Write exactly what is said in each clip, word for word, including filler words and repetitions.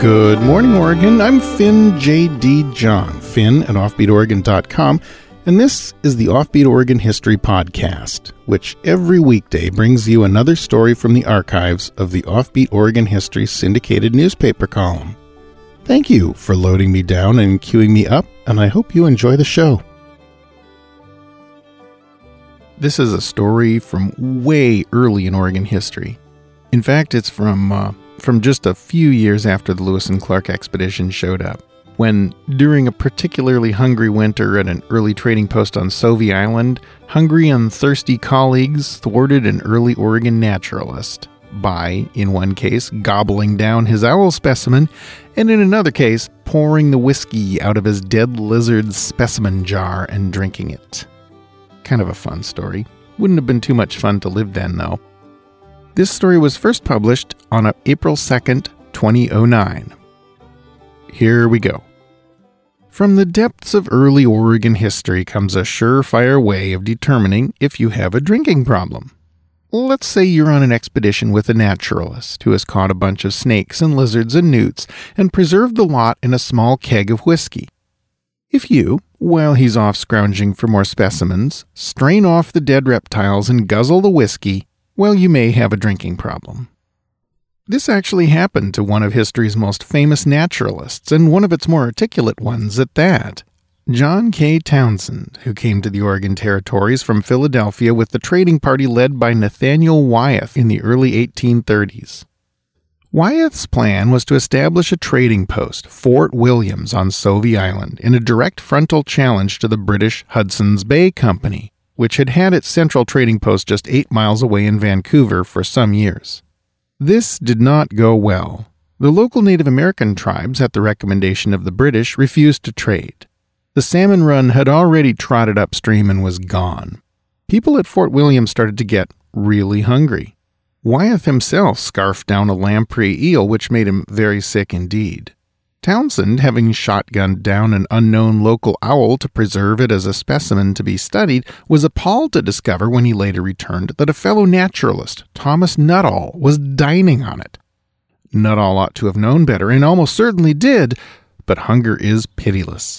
Good morning, Oregon. I'm Finn J D. John, Finn at offbeat oregon dot com, and this is the Offbeat Oregon History Podcast, which every weekday brings you another story from the archives of the Offbeat Oregon History syndicated newspaper column. Thank you for loading me down and queuing me up, and I hope you enjoy the show. This is a story from way early in Oregon history. In fact, it's from uh, from just a few years after the Lewis and Clark expedition showed up, when, during a particularly hungry winter at an early trading post on Sauvie Island, hungry and thirsty colleagues thwarted an early Oregon naturalist by, in one case, gobbling down his owl specimen, and in another case, pouring the whiskey out of his dead lizard's specimen jar and drinking it. Kind of a fun story. Wouldn't have been too much fun to live then, though. This story was first published on April second, two thousand nine. Here we go. From the depths of early Oregon history comes a surefire way of determining if you have a drinking problem. Let's say you're on an expedition with a naturalist who has caught a bunch of snakes and lizards and newts and preserved the lot in a small keg of whiskey. If you, while he's off scrounging for more specimens, strain off the dead reptiles and guzzle the whiskey, well, you may have a drinking problem. This actually happened to one of history's most famous naturalists, and one of its more articulate ones at that. John K. Townsend, who came to the Oregon Territories from Philadelphia with the trading party led by Nathaniel Wyeth in the early eighteen thirties. Wyeth's plan was to establish a trading post, Fort Williams, on Sauvie Island, in a direct frontal challenge to the British Hudson's Bay Company, which had had its central trading post just eight miles away in Vancouver for some years. This did not go well. The local Native American tribes, at the recommendation of the British, refused to trade. The salmon run had already trotted upstream and was gone. People at Fort William started to get really hungry. Wyeth himself scarfed down a lamprey eel, which made him very sick indeed. Townsend, having shotgunned down an unknown local owl to preserve it as a specimen to be studied, was appalled to discover when he later returned that a fellow naturalist, Thomas Nuttall, was dining on it. Nuttall ought to have known better, and almost certainly did, but hunger is pitiless.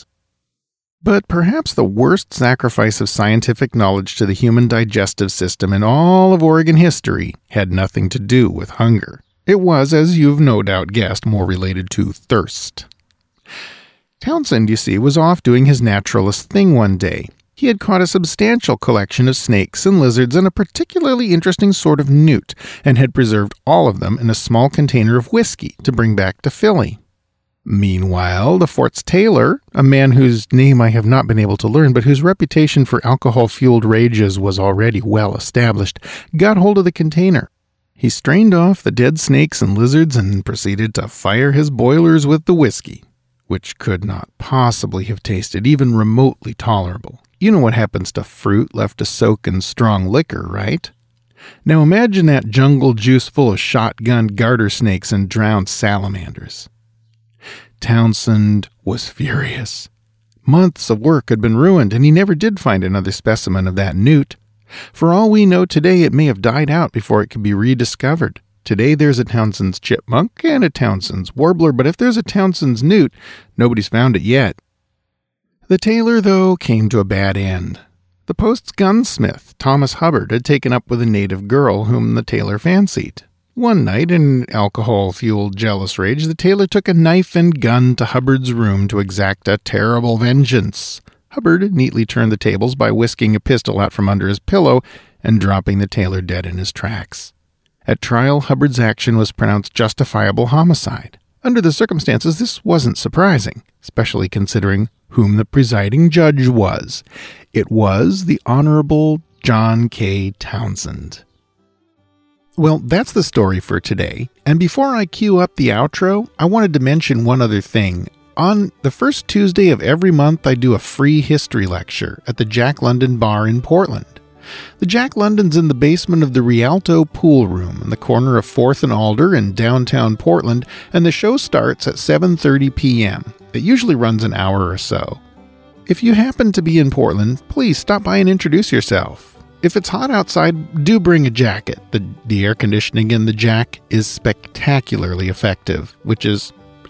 But perhaps the worst sacrifice of scientific knowledge to the human digestive system in all of Oregon history had nothing to do with hunger. It was, as you've no doubt guessed, more related to thirst. Townsend, you see, was off doing his naturalist thing one day. He had caught a substantial collection of snakes and lizards and a particularly interesting sort of newt, and had preserved all of them in a small container of whiskey to bring back to Philly. Meanwhile, the fort's tailor, a man whose name I have not been able to learn, but whose reputation for alcohol-fueled rages was already well established, got hold of the container. He strained off the dead snakes and lizards and proceeded to fire his boilers with the whiskey, which could not possibly have tasted even remotely tolerable. You know what happens to fruit left to soak in strong liquor, right? Now imagine that jungle juice full of shotgun garter snakes and drowned salamanders. Townsend was furious. Months of work had been ruined, and he never did find another specimen of that newt. For all we know today, it may have died out before it could be rediscovered. Today there's a Townsend's chipmunk and a Townsend's warbler, but if there's a Townsend's newt, nobody's found it yet. The tailor, though, came to a bad end. The post's gunsmith, Thomas Hubbard, had taken up with a native girl whom the tailor fancied. One night, in alcohol-fueled jealous rage, the tailor took a knife and gun to Hubbard's room to exact a terrible vengeance. Hubbard neatly turned the tables by whisking a pistol out from under his pillow and dropping the tailor dead in his tracks. At trial, Hubbard's action was pronounced justifiable homicide. Under the circumstances, this wasn't surprising, especially considering whom the presiding judge was. It was the Honorable John K. Townsend. Well, that's the story for today, and before I cue up the outro, I wanted to mention one other thing. On the first Tuesday of every month, I do a free history lecture at the Jack London Bar in Portland. The Jack London's in the basement of the Rialto Pool Room in the corner of fourth and Alder in downtown Portland, and the show starts at seven thirty p.m. It usually runs an hour or so. If you happen to be in Portland, please stop by and introduce yourself. If it's hot outside, do bring a jacket. The, the air conditioning in the Jack is spectacularly effective, which is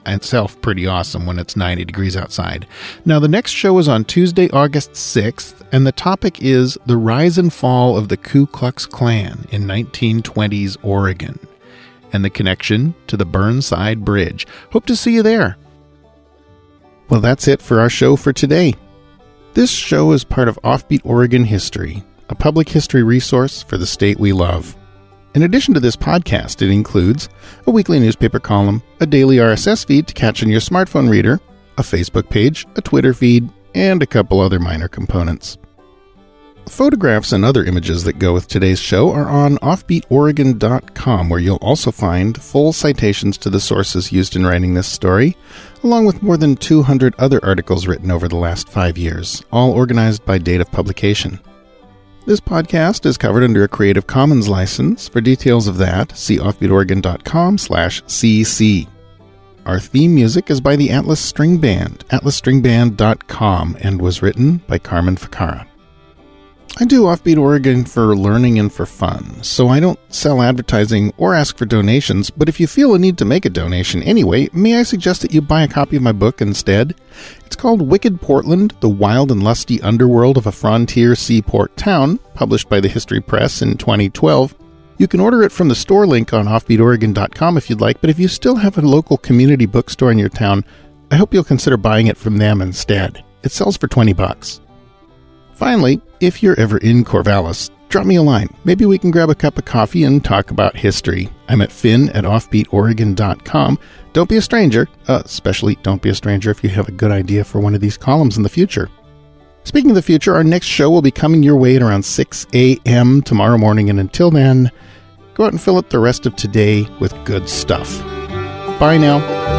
itself pretty awesome when it's ninety degrees outside. Now, the next show is on Tuesday, August sixth, and the topic is the rise and fall of the Ku Klux Klan in nineteen twenties Oregon and the connection to the Burnside Bridge. Hope to see you there. Well, that's it for our show for today. This show is part of Offbeat Oregon History, a public history resource for the state we love. In addition to this podcast, it includes a weekly newspaper column, a daily R S S feed to catch on your smartphone reader, a Facebook page, a Twitter feed, and a couple other minor components. Photographs and other images that go with today's show are on offbeat oregon dot com, where you'll also find full citations to the sources used in writing this story, along with more than two hundred other articles written over the last five years, all organized by date of publication. This podcast is covered under a Creative Commons license. For details of that, see offbeat oregon dot com slash c c. Our theme music is by the Atlas String Band, atlas string band dot com, and was written by Carmen Ficara. I do Offbeat Oregon for learning and for fun, so I don't sell advertising or ask for donations, but if you feel a need to make a donation anyway, may I suggest that you buy a copy of my book instead? It's called Wicked Portland, The Wild and Lusty Underworld of a Frontier Seaport Town, published by the History Press in twenty twelve. You can order it from the store link on offbeat oregon dot com if you'd like, but if you still have a local community bookstore in your town, I hope you'll consider buying it from them instead. It sells for twenty bucks. Finally, if you're ever in Corvallis, drop me a line. Maybe we can grab a cup of coffee and talk about history. I'm at finn at offbeat oregon dot com. Don't be a stranger, uh, especially don't be a stranger if you have a good idea for one of these columns in the future. Speaking of the future, our next show will be coming your way at around six a.m. tomorrow morning, and until then, go out and fill up the rest of today with good stuff. Bye now.